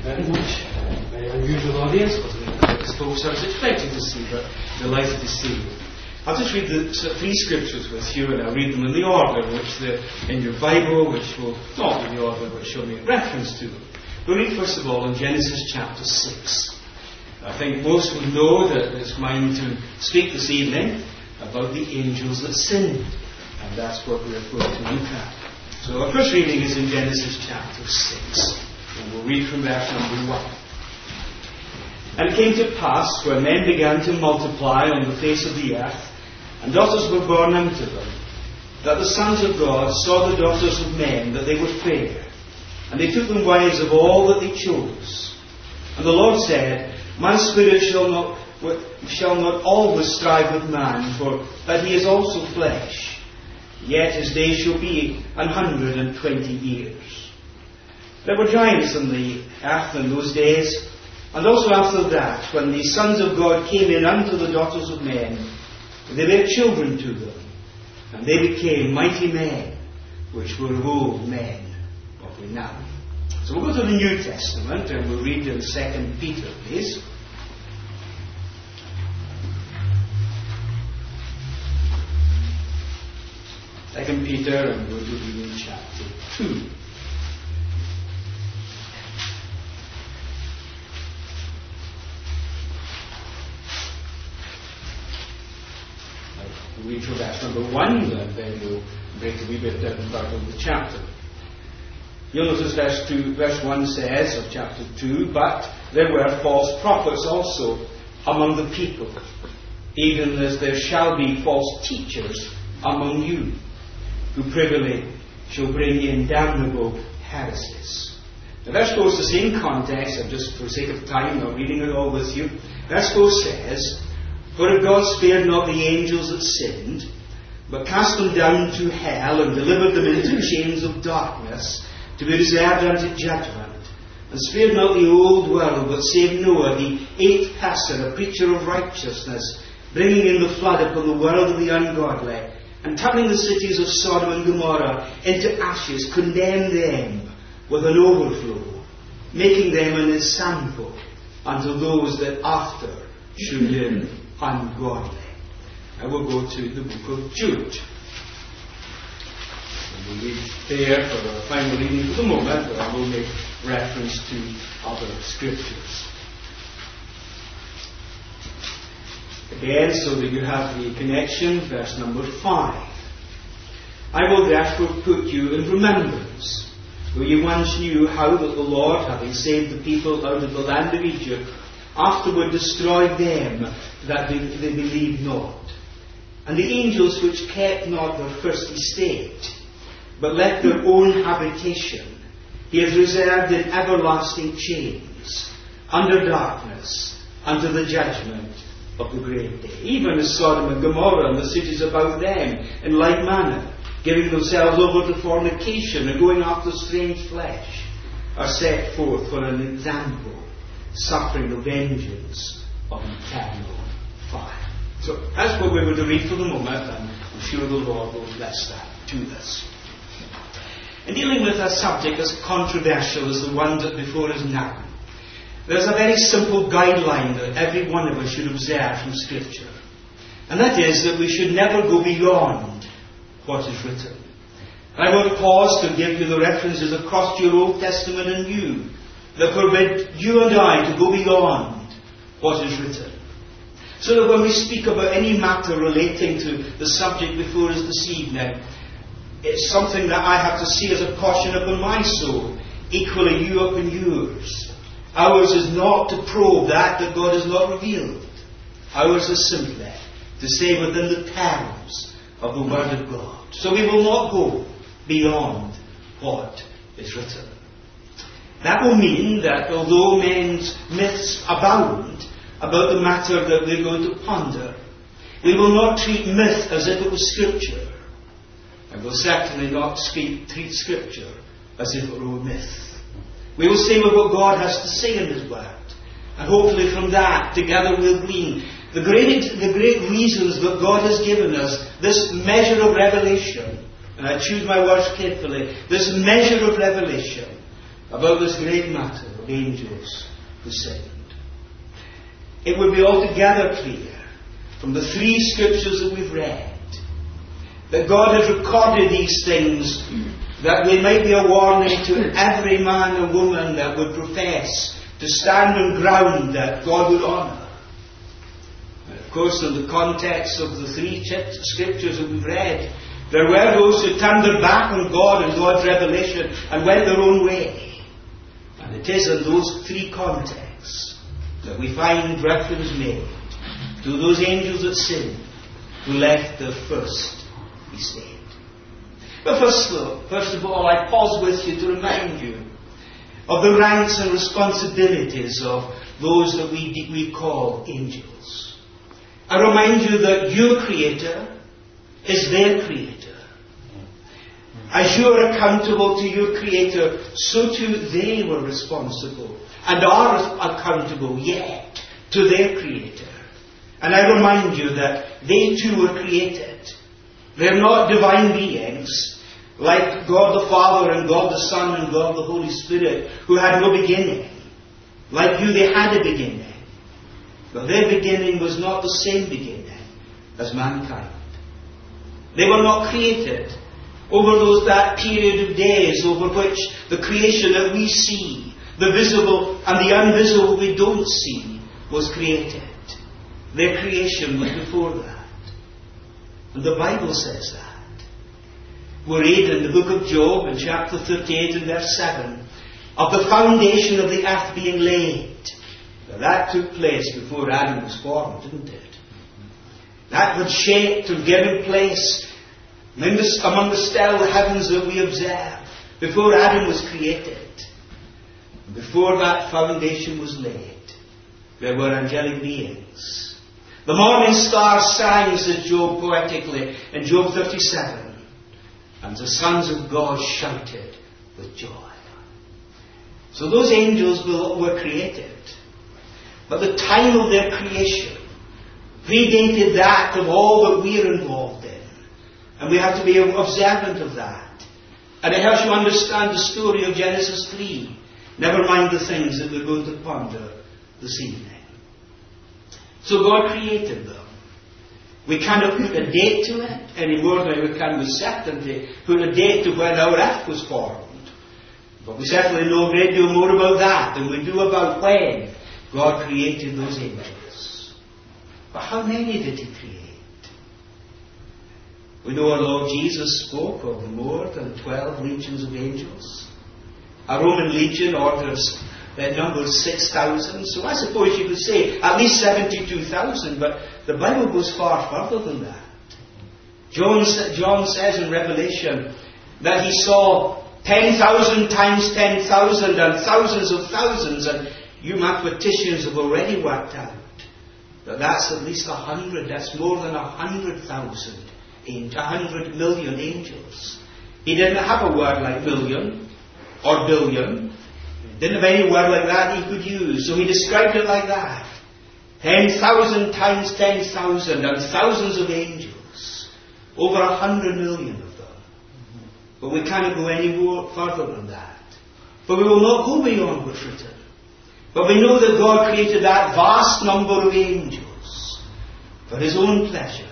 very much. Very unusual audience, wasn't it? I suppose I was expecting to see, but delighted to see you. I'll just read the three scriptures with you, and I'll read them in the order which they're in your Bible, which will not be the order which you'll make reference to them. We'll read first of all in Genesis chapter 6. I think most will know that it's mine to speak this evening about the angels that sinned, and that's what we're going to look at. So our first reading is in Genesis chapter 6. And we'll read from verse number 1. And it came to pass, when men began to multiply on the face of the earth, and daughters were born unto them, that the sons of God saw the daughters of men, that they were fair, and they took them wives of all that they chose. And the Lord said, My spirit shall not always strive with man, for that he is also flesh. Yet his days shall be 120 years. There were giants in the earth in those days, and also after that, when the sons of God came in unto the daughters of men, they bare children to them, and they became mighty men, which were old men of renown. So we'll go to the New Testament, and we'll read in 2 Peter, please. Second Peter, and we'll do in chapter 2. We'll read from verse number 1, and then we'll break a wee bit down part of the chapter. You'll notice verse 1 says, of chapter 2, But there were false prophets also among the people, even as there shall be false teachers among you, who privily shall bring in damnable heresies. Now verse 4 is the same context, and just for the sake of time, not reading it all with you. Verse 4 says, For if God spared not the angels that sinned, but cast them down to hell, and delivered them into chains of darkness, to be reserved unto judgment, and spared not the old world, but saved Noah, the eighth person, a preacher of righteousness, bringing in the flood upon the world of the ungodly, and turning the cities of Sodom and Gomorrah into ashes, condemned them with an overflow, making them an ensample unto those that after should live ungodly. I will go to the book of Jude. And we'll read there for our final reading for the moment, but I will make reference to other scriptures. Again, so that you have the connection, verse number 5. I will therefore put you in remembrance, though you once knew how that the Lord, having saved the people out of the land of Egypt, afterward destroyed them that they believed not. And the angels which kept not their first estate, but left their own habitation, he has reserved in everlasting chains, under darkness, unto the judgment of the great day. Even as Sodom and Gomorrah and the cities about them, in like manner, giving themselves over to fornication and going after strange flesh, are set forth for an example, suffering the vengeance of eternal fire. So that's what we're going to read for the moment, and I'm sure the Lord will bless that to us. In dealing with a subject as controversial as the one that before us now, there's a very simple guideline that every one of us should observe from Scripture. And that is that we should never go beyond what is written. And I won't pause to give you the references across your Old Testament and New that forbid you and I to go beyond what is written. So that when we speak about any matter relating to the subject before us this evening, it's something that I have to see as a caution upon my soul, equally you upon yours. Ours is not to probe that God has not revealed. Ours is simply to say within the terms of the Word of God. So we will not go beyond what is written. That will mean that although men's myths abound about the matter that we're going to ponder, we will not treat myth as if it was Scripture. And we'll certainly not treat Scripture as if it were a myth. We will say what God has to say in His Word. And hopefully from that, together we'll glean the great reasons that God has given us, this measure of revelation. And I choose my words carefully. This measure of revelation about this great matter of angels who sinned. It would be altogether clear from the three scriptures that we've read that God has recorded these things that they might be a warning to every man and woman that would profess to stand on ground that God would honour. And of course, in the context of the three scriptures that we've read, there were those who turned their back on God and God's revelation and went their own way. And it is in those three contexts that we find reference made to those angels that sinned who left their first estate. But first of all, I pause with you to remind you of the ranks and responsibilities of those that we call angels. I remind you that your Creator is their Creator. As you are accountable to your Creator, so too they were responsible and are accountable yet to their Creator. And I remind you that they too were created. They're not divine beings like God the Father and God the Son and God the Holy Spirit who had no beginning. Like you, they had a beginning. But their beginning was not the same beginning as mankind. They were not created over that period of days over which the creation that we see, the visible and the invisible we don't see, was created. Their creation was before that. And the Bible says that. We read in the book of Job in chapter 38 and verse 7 of the foundation of the earth being laid. Now that took place before Adam was formed, didn't it? That was shaped and given place among the stellar heavens that we observe before Adam was created. Before that foundation was laid, there were angelic beings. The morning star sang, says Job poetically in Job 37. And the sons of God shouted with joy. So those angels were created. But the time of their creation predated that of all that we are involved in. And we have to be observant of that. And it helps you understand the story of Genesis 3. Never mind the things that we're going to ponder this evening. So God created them. We cannot put a date to it any more than we can with certainty put a date to when our earth was formed. But we certainly know a great deal more about that than we do about when God created those angels. But how many did He create? We know our Lord Jesus spoke of more than 12 legions of angels. A Roman legion orders that number 6,000. So I suppose you could say at least 72,000, but the Bible goes far further than that. John says in Revelation that he saw 10,000 times 10,000 and thousands of thousands, and you mathematicians have already worked out that that's at least 100, that's more than 100,000, 100 million angels. He didn't have a word like million or billion. Didn't have any word like that he could use. So he described it like that. 10,000 times 10,000 and thousands of angels. Over 100 million of them. But we cannot go any more further than that. But we will not go beyond what's written. But we know that God created that vast number of angels for His own pleasure.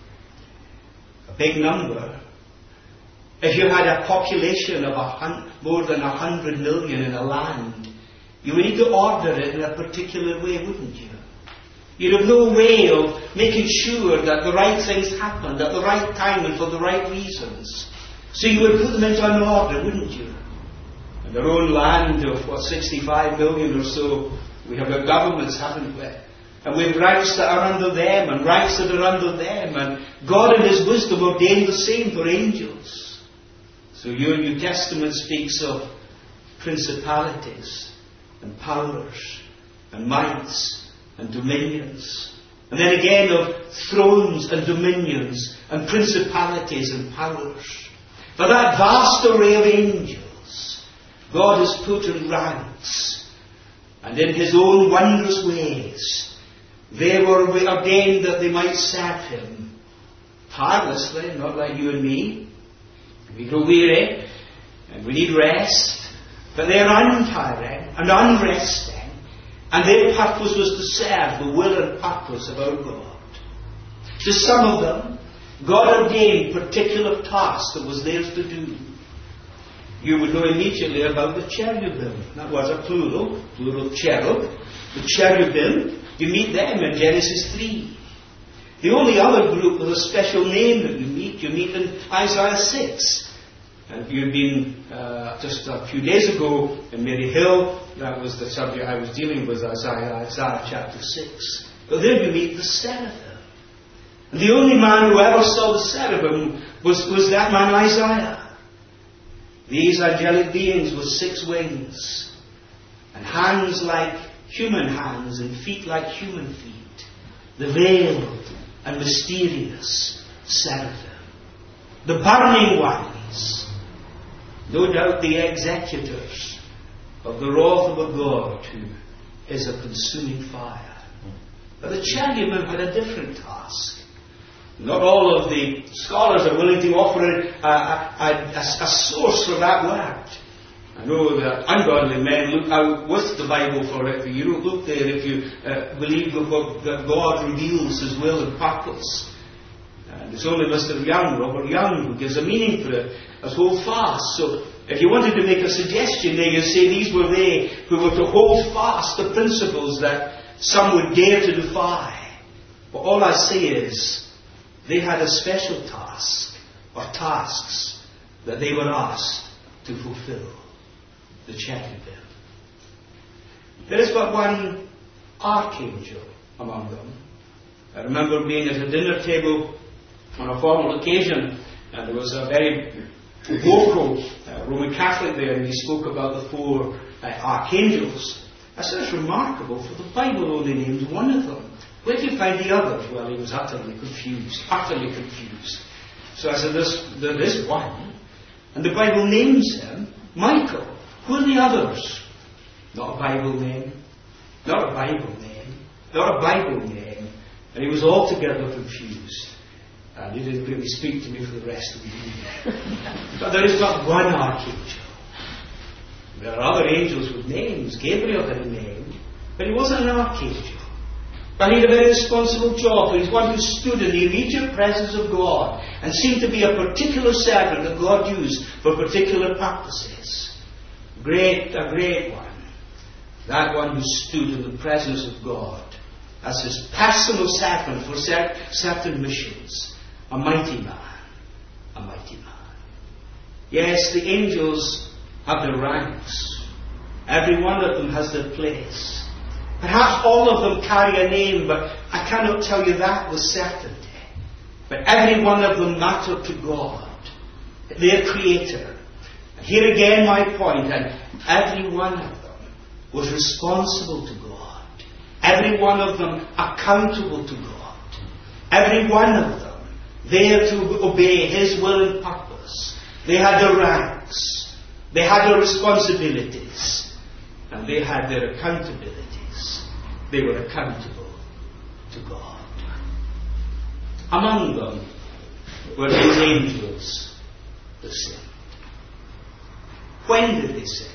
A big number. If you had a population of more than 100 million in a land, you would need to order it in a particular way, wouldn't you? You'd have no way of making sure that the right things happened at the right time and for the right reasons. So you would put them into an order, wouldn't you? In our own land of 65 million or so, we have our governments, haven't we? And we have ranks that are under them and ranks that are under them. And God in His wisdom ordained the same for angels. So your New Testament speaks of principalities and powers and mights and dominions. And then again of thrones and dominions and principalities and powers. For that vast array of angels, God has put in ranks. And in His own wondrous ways, they were ordained that they might serve Him tirelessly, not like you and me. We grow weary and we need rest. but they're untiring and unresting, and their purpose was to serve the will and purpose of our God. To some of them, God ordained particular tasks that was theirs to do. You would know immediately about the cherubim. That was a plural cherub. The cherubim, you meet them in Genesis 3. The only other group with a special name that you meet in Isaiah 6. And if you've been just a few days ago in Maryhill, that was the subject I was dealing with, Isaiah chapter 6. But there you meet the seraphim. And the only man who ever saw the seraphim was that man Isaiah. These angelic beings with 6 wings, and hands like human hands, and feet like human feet. The veiled and mysterious seraphim. The burning ones. No doubt the executors of the wrath of a God who is a consuming fire. But the cherubim had a different task. Not all of the scholars are willing to offer a source for that word. I know that ungodly men look out with the Bible for it. You don't look there if you believe that God reveals His will and purpose. And it's only Mr. Young, Robert Young, who gives a meaning for it as hold fast. So if you wanted to make a suggestion there, you'd say these were they who were to hold fast the principles that some would dare to defy. But all I say is, they had a special task, or tasks, that they were asked to fulfill. The cherubim. There is but one archangel among them. I remember being at a dinner table on a formal occasion, and there was a very vocal Roman Catholic there, and he spoke about the 4 archangels. I said, it's remarkable, for the Bible only names one of them. Where do you find the others? Well, he was utterly confused. So I said, there is one. And the Bible names him Michael. Who are the others? Not a Bible name. And he was altogether confused. And he didn't really speak to me for the rest of the evening. But there is not one archangel. There are other angels with names. Gabriel had a name, but he wasn't an archangel. But he had a very responsible job. He was one who stood in the immediate presence of God and seemed to be a particular servant that God used for particular purposes. A great one. That one who stood in the presence of God as His personal servant for certain missions. A mighty man. Yes, the angels have their ranks. Every one of them has their place. Perhaps all of them carry a name, but I cannot tell you that with certainty. But every one of them mattered to God, their Creator. And here again my point, and every one of them was responsible to God. Every one of them accountable to God. Every one of them there to obey His will and purpose. They had their ranks. They had their responsibilities. And they had their accountabilities. They were accountable to God. Among them were these angels that sinned. When did they sin?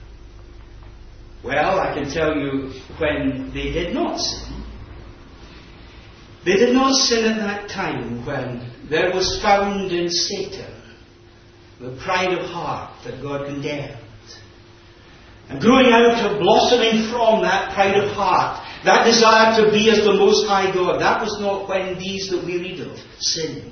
Well, I can tell you when they did not sin. They did not sin at that time when there was found in Satan the pride of heart that God condemned. And growing out of, blossoming from that pride of heart, that desire to be as the Most High God, that was not when these that we read of sinned.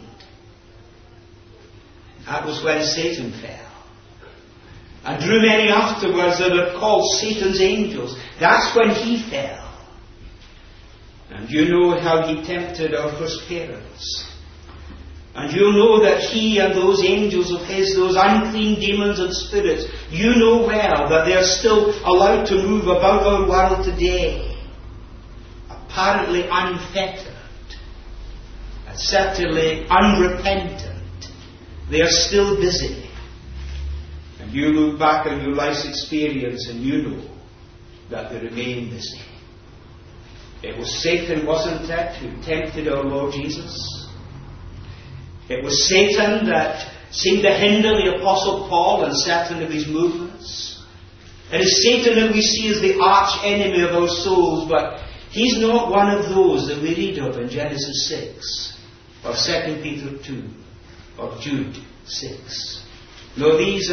That was when Satan fell. And drew many afterwards that are called Satan's angels. That's when he fell. And you know how he tempted our first parents. And you know that he and those angels of his, those unclean demons and spirits, you know well that they are still allowed to move about our world today. Apparently unfettered. And certainly unrepentant. They are still busy. And you look back on your life's experience and you know that they remain busy. It was Satan, wasn't it, who tempted our Lord Jesus? It was Satan that seemed to hinder the Apostle Paul in certain of his movements. It is Satan that we see as the arch enemy of our souls, but he's not one of those that we read of in Genesis 6, or 2 Peter 2, or Jude 6. No, these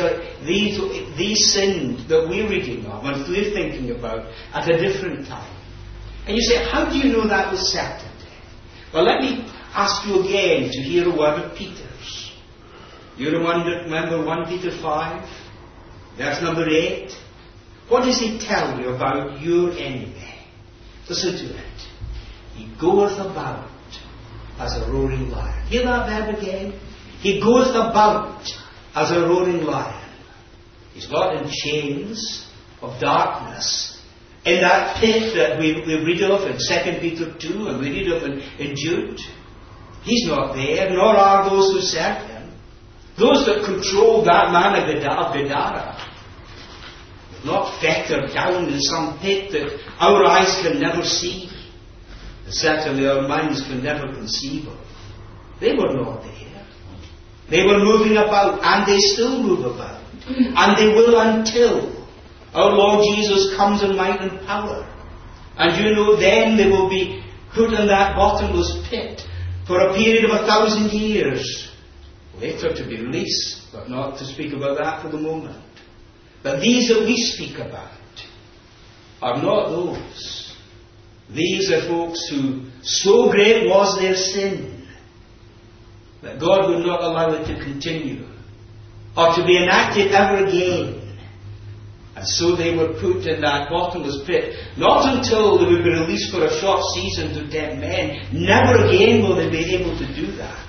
sins that we're reading of and we're thinking about at a different time. And you say, how do you know that was certain? Well, let me ask you again to hear a word of Peter's. You remember 1 Peter 5? Verse number 8. What does he tell you about your enemy? Listen to it. He goeth about as a roaring lion. Hear that verb again? He goeth about as a roaring lion. He's not in chains of darkness. In that pit that we read of in 2 Peter 2 and we read of in Jude. He's not there, nor are those who serve him. Those that control that man of Gadara. Not fettered down in some pit that our eyes can never see. And certainly our minds can never conceive of. They were not there. They were moving about, and they still move about. And they will until our Lord Jesus comes in might and power. And you know, then they will be put in that bottomless pit for a period of 1,000 years. Later to be released, but not to speak about that for the moment. But these that we speak about are not those. These are folks who, so great was their sin, that God would not allow it to continue, or to be enacted ever again. And so they were put in that bottomless pit, not until they would be released for a short season to tempt men. Never again will they be able to do that.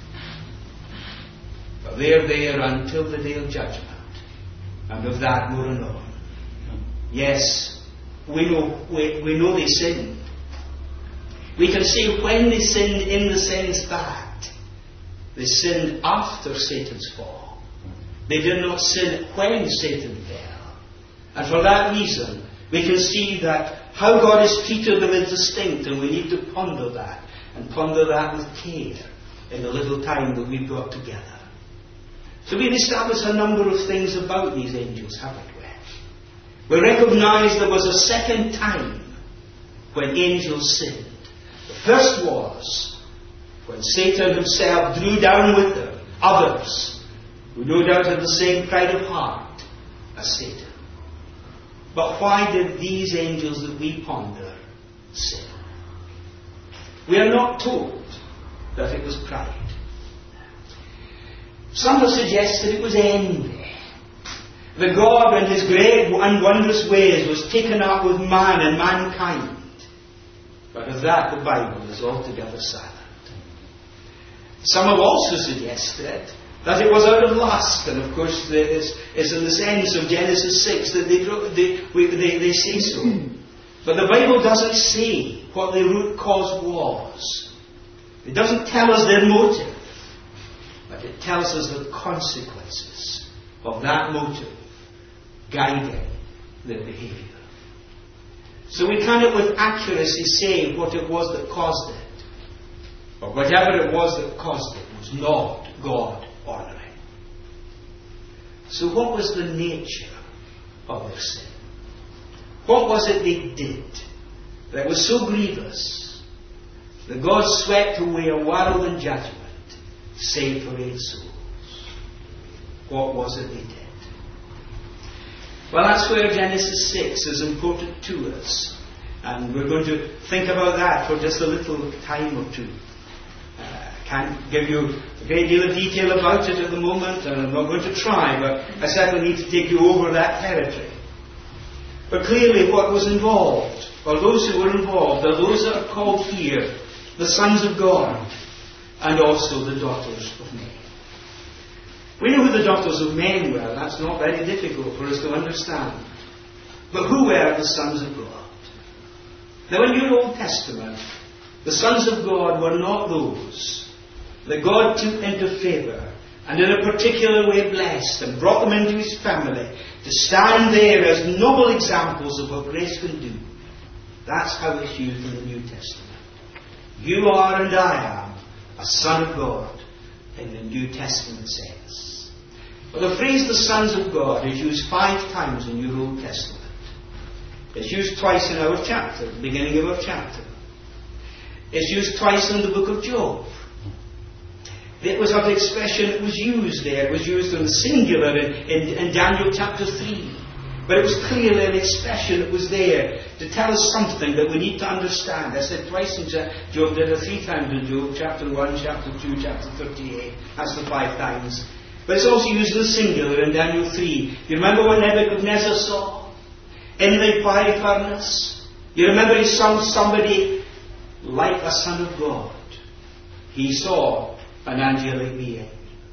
But they're there until the day of judgment. And of that more anon. Yes, we know they sinned. We can say when they sinned in the sense that they sinned after Satan's fall. They did not sin when Satan fell. And for that reason, we can see that how God has treated them is distinct, and we need to ponder that, and ponder that with care in the little time that we've got together. So we've established a number of things about these angels, haven't we? We recognise there was a second time when angels sinned. The first was when Satan himself drew down with them others who no doubt had the same pride of heart as Satan. But why did these angels that we ponder sin? We are not told that it was pride. Some have suggested it was envy. That God in His great and wondrous ways was taken up with man and mankind. But of that the Bible is altogether silent. Some have also suggested that it was out of lust, and of course it's in the sense of Genesis 6 that they say so. But the Bible doesn't say what the root cause was. It doesn't tell us their motive. But it tells us the consequences of that motive guiding their behaviour. So we cannot with accuracy say what it was that caused it. But whatever it was that caused it was not God honouring. So what was the nature of their sin? What was it they did that was so grievous that God swept away a world in judgment save for 8 souls? What was it they did? Well, that's where Genesis 6 is important to us. And we're going to think about that for just a little time or two. Can't give you a great deal of detail about it at the moment, and I'm not going to try, but I certainly need to take you over that territory. But clearly what was involved, or those who were involved, are those that are called here the sons of God, and also the daughters of men. We know who the daughters of men were. That's not very difficult for us to understand. But who were the sons of God? Now in your Old Testament, the sons of God were not those that God took into favour and in a particular way blessed and brought them into His family to stand there as noble examples of what grace can do. That's how it's used in the New Testament. You are and I am a son of God in the New Testament sense. Well, the phrase the sons of God is used 5 times in your Old Testament. It's used twice in our chapter, the beginning of our chapter. It's used twice in the book of Job. It was an expression that was used there. It was used in the singular in Daniel chapter 3. But it was clearly an expression that was there to tell us something that we need to understand. I said twice in Job, there are 3 times in Job, chapter 1, chapter 2, chapter 38. That's the 5 times. But it's also used in the singular in Daniel 3. You remember what Nebuchadnezzar saw in the fiery furnace? You remember he saw somebody like a son of God. He saw an angelic being.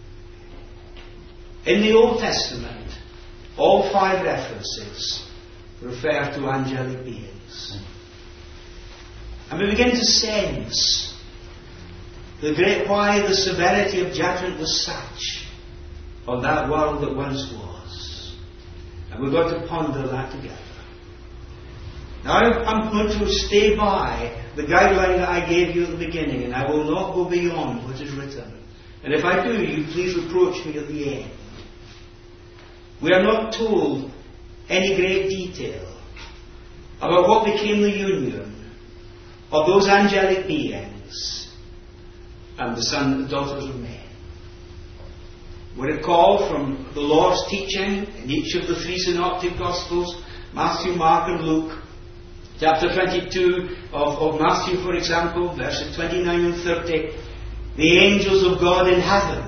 In the Old Testament, all 5 references refer to angelic beings. And we begin to sense why the severity of judgment was such on that world that once was. And we've got to ponder that together. Now I'm going to stay by the guideline that I gave you at the beginning, and I will not go beyond what is written. And if I do, you please reproach me at the end. We are not told any great detail about what became the union of those angelic beings and the daughters of men. We recall from the Lord's teaching in each of the 3 synoptic Gospels, Matthew, Mark and Luke, chapter 22 of Matthew, for example, verses 29 and 30, the angels of God in heaven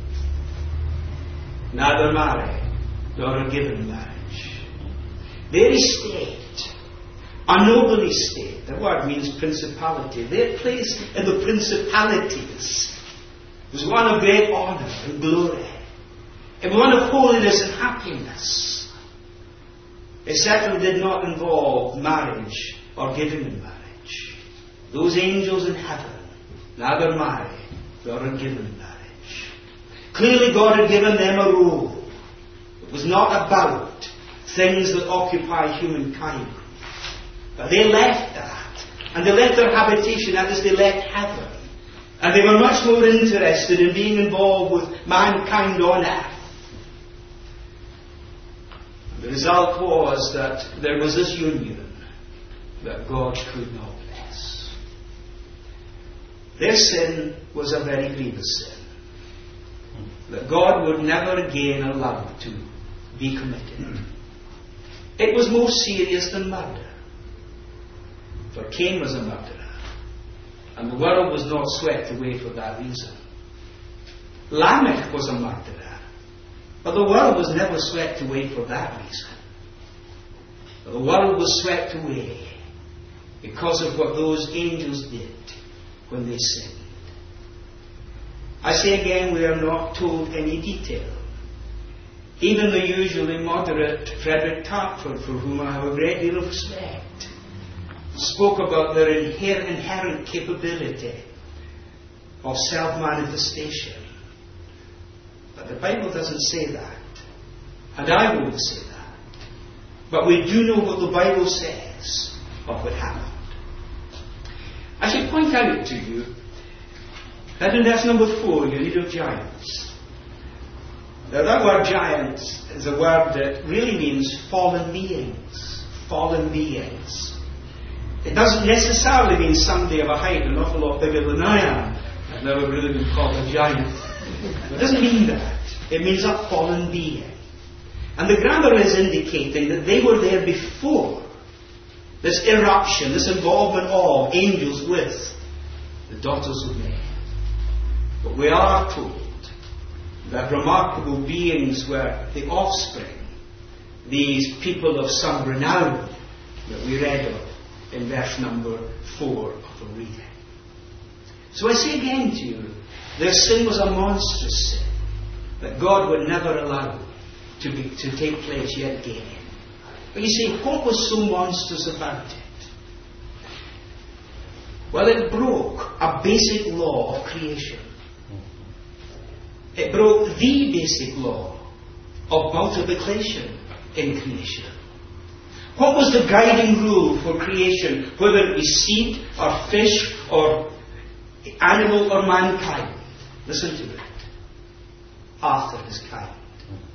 neither marry nor are given marriage. Their estate, a noble estate, the word means principality, their place in the principalities was one of great honour and glory. It was one of holiness and happiness. It certainly did not involve marriage or giving in marriage. Those angels in heaven neither marry nor are given marriage. Clearly God had given them a role. It was not about things that occupy humankind. But they left that. And they left their habitation, that is, they left heaven. And they were much more interested in being involved with mankind on earth. And the result was that there was this union that God could not bless. Their sin was a very grievous sin that God would never again allow to be committed. It was more serious than murder. For Cain was a murderer, and the world was not swept away for that reason. Lamech was a murderer, but the world was never swept away for that reason. But the world was swept away because of what those angels did when they sinned. I say again, we are not told any detail. Even the usually moderate Frederick Tartford, for whom I have a great deal of respect, spoke about their inherent capability of self-manifestation. But the Bible doesn't say that. And I won't say that. But we do know what the Bible says of what happened. I should point out to you that in verse number 4 you read of giants. Now that word giant is a word that really means fallen beings. Fallen beings. It doesn't necessarily mean somebody of a height an awful lot bigger than I am. I've never really been called a giant. It doesn't mean that. It means a fallen being. And the grammar is indicating that they were there before this eruption, this involvement of angels with the daughters of men. But we are told that remarkable beings were the offspring, these people of some renown that we read of in verse number 4 of the reading. So I say again to you, their sin was a monstrous sin that God would never allow to take place yet again. But you see, what was so monstrous about it? Well, it broke a basic law of creation. It broke the basic law of multiplication in creation. What was the guiding rule for creation, whether it be seed or fish or animal or mankind? Listen to it. After his kind.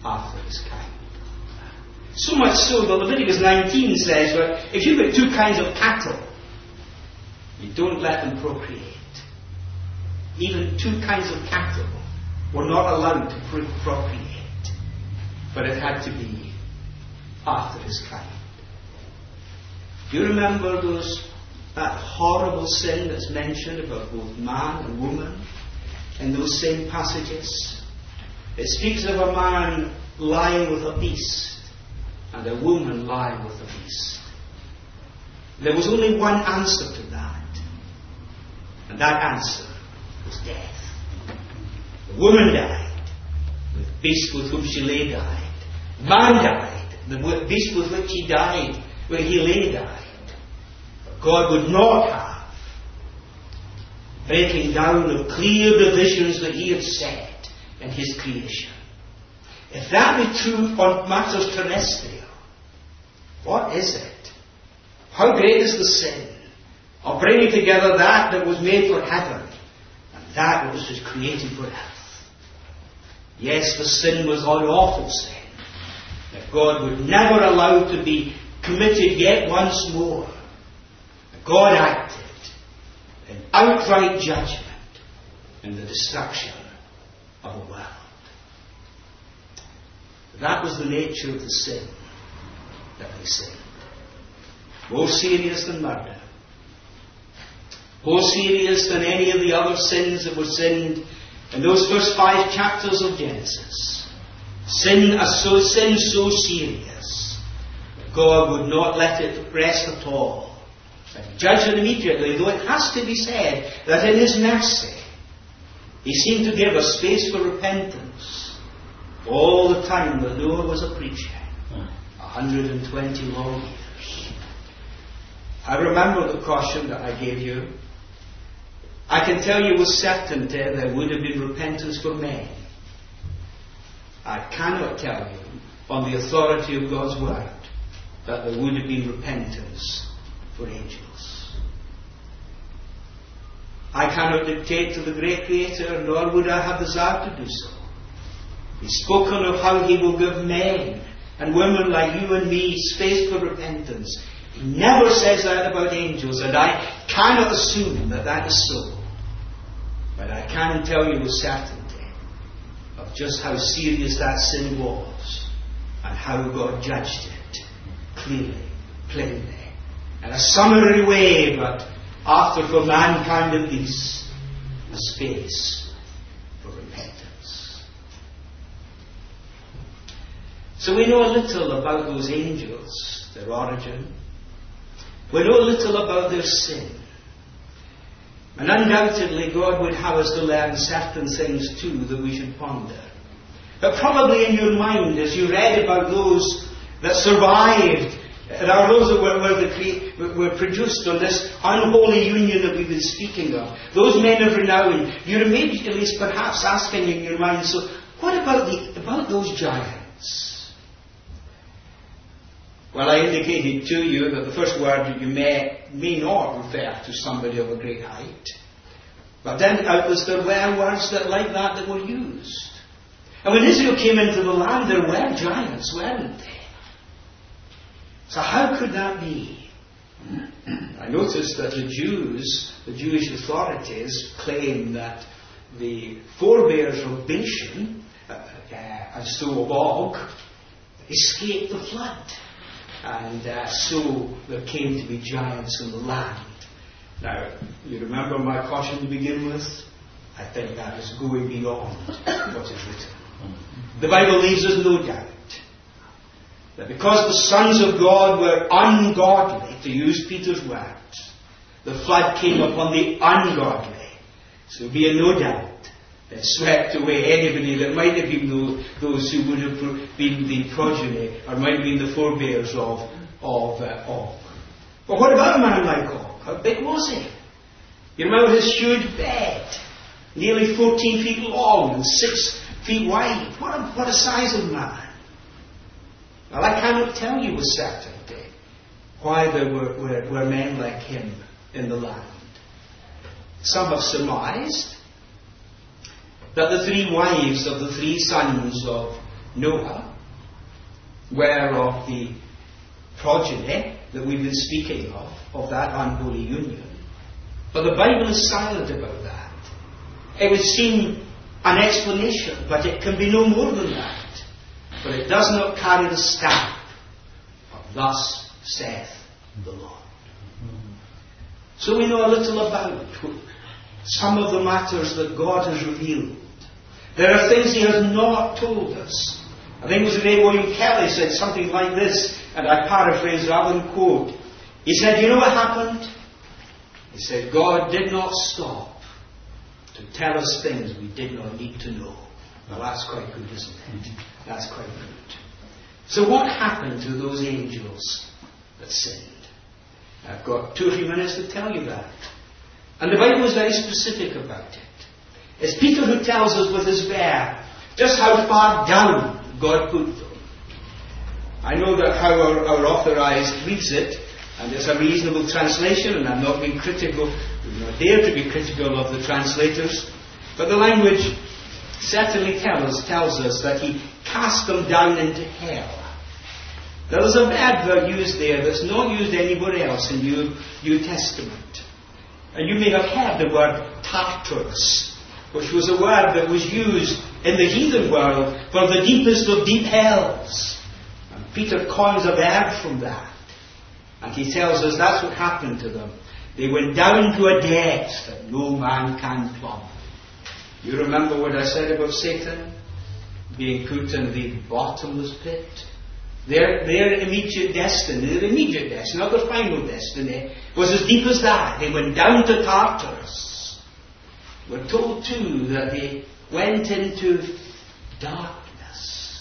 after his kind. So much so that Leviticus 19 says that if you've got 2 kinds of cattle, you don't let them procreate. Even 2 kinds of cattle were not allowed to procreate, but it had to be after his kind. Do you remember that horrible sin that's mentioned about both man and woman in those same passages? It speaks of a man lying with a beast and a woman lying with a beast. There was only one answer to that, and that answer was death. The woman died, the beast with whom she lay died. Man died, the beast with which he died, where he lay died. But God would not have breaking down of clear divisions that he had set in his creation. If that be true on matters terrestrial, what is it? How great is the sin of bringing together that was made for heaven and that which was created for earth? Yes, the sin was an awful sin that God would never allow to be committed yet once more. God acted in outright judgment in the destruction of the world. That was the nature of the sin that they sinned. More serious than murder. More serious than any of the other sins that were sinned in those first 5 chapters of Genesis. Sin so serious that God would not let it rest at all. And judge it immediately, though it has to be said that in his mercy he seemed to give us space for repentance all the time that Noah was a preacher. 120 long years. I remember the caution that I gave you. I can tell you with certainty there would have been repentance for men. I cannot tell you on the authority of God's word that there would have been repentance for angels. I cannot dictate to the great Creator, nor would I have desired to do so. He's spoken of how he will give men and women like you and me space for repentance. He never says that about angels, and I cannot assume that that is so. But I can tell you with certainty of just how serious that sin was and how God judged it clearly, plainly, in a summary way, but after for mankind at least a space for repentance. So we know a little about those angels, their origin. We know a little about their sin. And undoubtedly God would have us to learn certain things too that we should ponder. But probably in your mind, as you read about those that survived, and are those that were produced on this unholy union that we've been speaking of, those men of renown, you're immediately perhaps asking in your mind, so what about those giants? Well, I indicated to you that the first word that you may not refer to somebody of a great height. But then doubtless there were words like that were used. And when Israel came into the land, there were giants, weren't they? So how could that be? I noticed that the Jewish authorities, claim that the forebears of Bashan, and so of Og, escaped the flood. And so there came to be giants in the land. Now, you remember my caution to begin with? I think that is going beyond what is written. The Bible leaves us no doubt that because the sons of God were ungodly, to use Peter's words, the flood came upon the ungodly. So there would be no doubt it swept away anybody that might have been those who would have been the progeny, or might have been the forebears of Og. But what about a man like Og? How big was he? You remember his huge bed, nearly 14 feet long and 6 feet wide. What a size of man. Well, I cannot tell you with certainty why there were men like him in the land. Some have surmised that the 3 wives of the 3 sons of Noah were of the progeny that we've been speaking of that unholy union. But the Bible is silent about that. It would seem an explanation, but it can be no more than that. For it does not carry the stamp of "Thus saith the Lord." So we know a little about some of the matters that God has revealed. There are things He has not told us. I think it was Ray William Kelly said something like this, and I paraphrase rather than quote. He said, "You know what happened?" He said, "God did not stop to tell us things we did not need to know." Well, that's quite good, isn't it? That's quite good. So what happened to those angels that sinned? I've got 2 or 3 minutes to tell you that. And the Bible is very specific about it. It's Peter who tells us with his verb just how far down God put them. I know that how our authorized reads it, and it's a reasonable translation, and I'm not being critical, I don't dare to be critical of the translators, but the language certainly tells us that He cast them down into hell. There is a verb used there that's not used anywhere else in New Testament. And you may have heard the word Tartarus, which was a word that was used in the heathen world for the deepest of deep hells. And Peter coins a verb from that. And he tells us that's what happened to them. They went down to a depth that no man can plumb. You remember what I said about Satan being put in the bottomless pit? Their immediate destiny, not their final destiny, was as deep as that. They went down to Tartarus. We're told too that they went into darkness.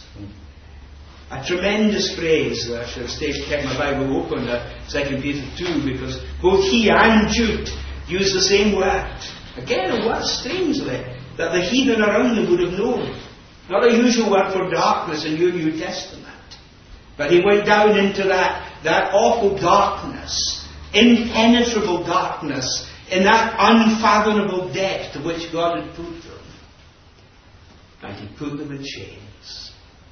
A tremendous phrase. I should have kept my Bible open at 2 Peter 2, because both he and Jude use the same word. Again, a word strangely that the heathen around them would have known. Not a usual word for darkness in your New Testament. But he went down into that awful darkness, impenetrable darkness, in that unfathomable depth to which God had put them. And He put them in chains.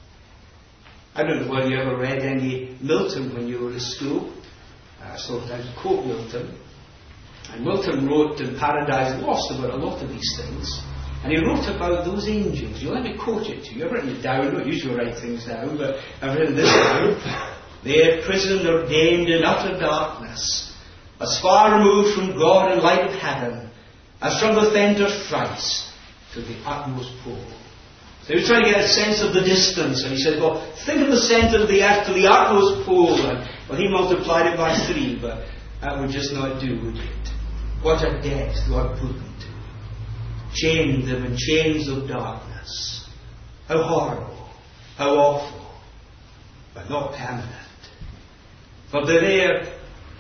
I don't know whether you ever read any Milton when you were at school. I sometimes quote Milton. And Milton wrote in Paradise Lost about a lot of these things. And he wrote about those angels. Let me quote it to you. I've written it down. I don't usually write things down, but I've written this down. "They prison ordained in utter darkness, as far removed from God and light of heaven, as from the centre thrice to the utmost pole." So he was trying to get a sense of the distance. And he said, well, think of the centre of the earth to the utmost pole. And, well, he multiplied it by 3, but that would just not do, would it? What a depth God put them to. Chained them in chains of darkness. How horrible, how awful, but not permanent. For they're there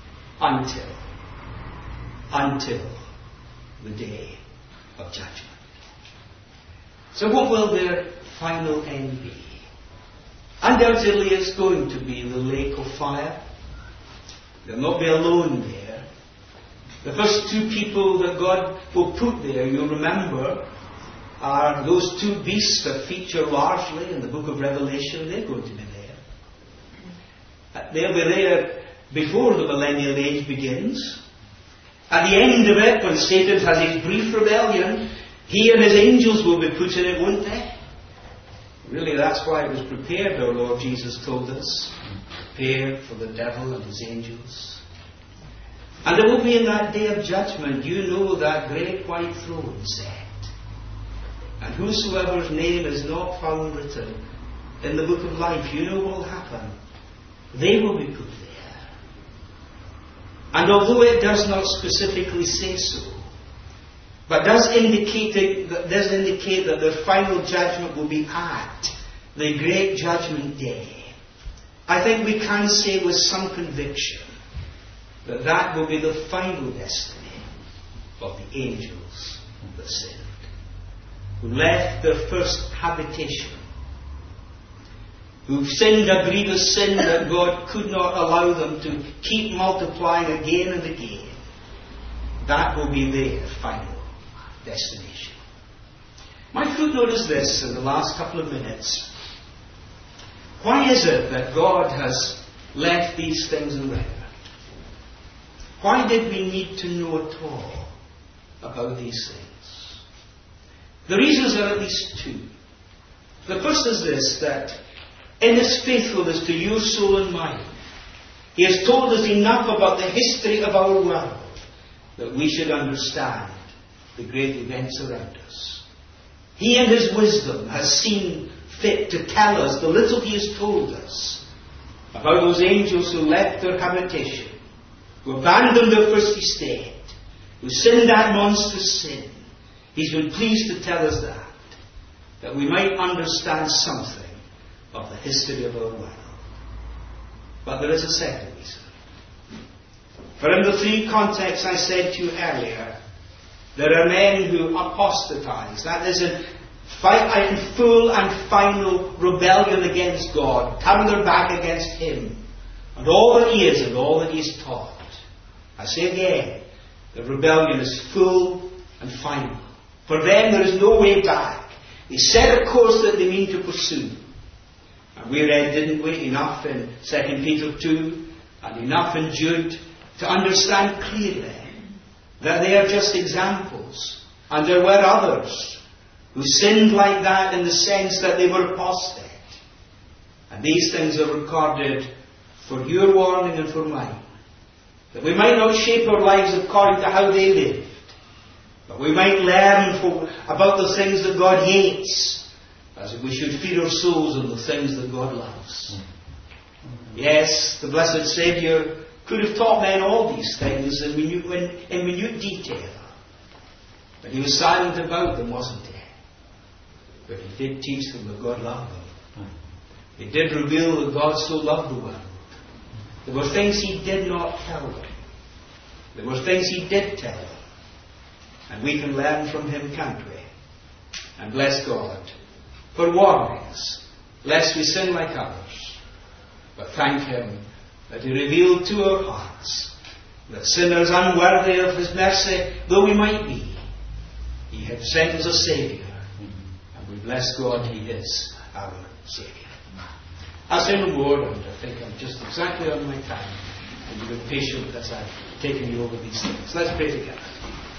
until the day of judgment. So what will their final end be? Undoubtedly it's going to be the lake of fire. They'll not be alone there. The first 2 people that God will put there, you'll remember, are those 2 beasts that feature largely in the book of Revelation. They're going to be there. They'll be there before the millennial age begins. At the end of it, when Satan has his brief rebellion, he and his angels will be put in it, won't they? Really, that's why it was prepared, our Lord Jesus told us. Prepared for the devil and his angels. And there will be in that day of judgment, you know, that great white throne set. And whosoever's name is not found written in the book of life, you know what will happen. They will be put there. And although it does not specifically say so, but does indicate that their final judgment will be at the great judgment day, I think we can say with some conviction that will be the final destiny of the angels that sinned, who left their first habitation, who sinned a grievous sin that God could not allow them to keep multiplying again and again. That will be their final destination. My footnote is this in the last couple of minutes. Why is it that God has left these things in record? Why did we need to know at all about these things? The reasons are at least two. The first is this, that in His faithfulness to your soul and mine, He has told us enough about the history of our world that we should understand the great events around us. He in His wisdom has seen fit to tell us the little He has told us about those angels who left their habitation, who abandoned their first estate, who sinned that monstrous sin. He's been pleased to tell us that we might understand something of the history of our world. But there is a second reason. For in the three contexts I said to you earlier, there are men who apostatize. That is, in full and final rebellion against God, turn their back against Him, and all that He is and all that He has taught. I say again, the rebellion is full and final. For them there is no way back. They set a course that they mean to pursue. And we read, didn't we, enough in 2 Peter 2 and enough in Jude to understand clearly that they are just examples. And there were others who sinned like that in the sense that they were apostate. And these things are recorded for your warning and for mine. That we might not shape our lives according to how they lived, but we might learn about the things that God hates, as if we should feed our souls on the things that God loves. Yes, the blessed Saviour could have taught men all these things in minute detail, but He was silent about them, wasn't He? But He did teach them that God loved them. He did reveal that God so loved the world. There were things He did not tell them. There were things He did tell them. And we can learn from Him, can't we? And bless God for warnings, lest we sin like others. But thank Him that He revealed to our hearts that sinners unworthy of His mercy, though we might be, He had sent us a Saviour. And we bless God He is our Saviour. I'll say no more, and I think I'm just exactly on my time. And you've been patient as I've taken you over these things. Let's pray together.